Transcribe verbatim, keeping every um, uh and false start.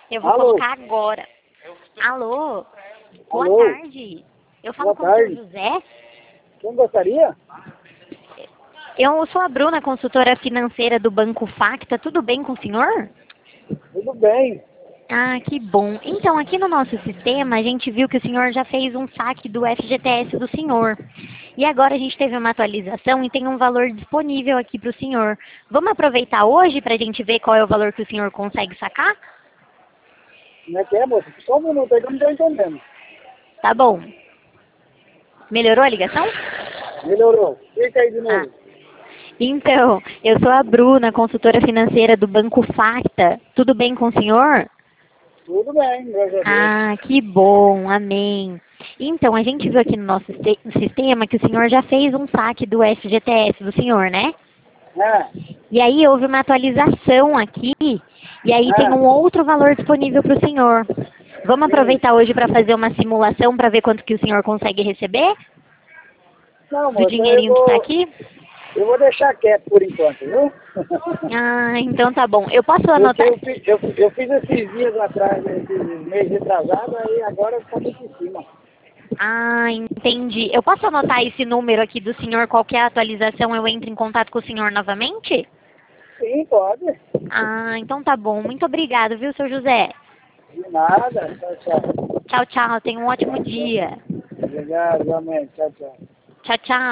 Eu vou Alô? colocar agora. Alô? Boa Alô? tarde. Eu falo Boa com o senhor tarde. José. Quem gostaria? Eu sou a Bruna, consultora financeira do Banco Facta. Tudo bem com o senhor? Tudo bem. Ah, que bom. Então, aqui no nosso sistema, a gente viu que o senhor já fez um saque do F G T S do senhor. E agora a gente teve uma atualização e tem um valor disponível aqui para o senhor. Vamos aproveitar hoje para a gente ver qual é o valor que o senhor consegue sacar? Como é que é, moça? Só um minuto aí que eu não estou entendendo. Tá bom. Melhorou a ligação? Melhorou. Fica aí de Ah. novo. Então, eu sou a Bruna, consultora financeira do Banco Facta. Tudo bem com o senhor? Tudo bem, graças a Deus. Ah, que bom, amém. Então, a gente viu aqui no nosso siste- sistema que o senhor já fez um saque do F G T S do senhor, né? Ah, E aí houve uma atualização aqui, e aí tem ah, um outro valor disponível para o senhor. Vamos sim. aproveitar hoje para fazer uma simulação para ver quanto que o senhor consegue receber Não, do moça, eu dinheirinho que está vou, aqui? eu vou deixar quieto por enquanto, viu? Ah, então tá bom. Eu posso Porque anotar? eu, fi- eu, eu fiz esses dias atrás, esses meses retrasados, aí agora está muito em cima. Ah, entendi. Eu posso anotar esse número aqui do senhor, qualquer atualização eu entro em contato com o senhor novamente? Sim, pode. Ah, então tá bom. Muito obrigado, viu, seu José? De nada. Tchau, tchau. Tchau, tchau. Tenha um ótimo dia. Obrigado, igualmente. Tchau, tchau. Tchau, tchau.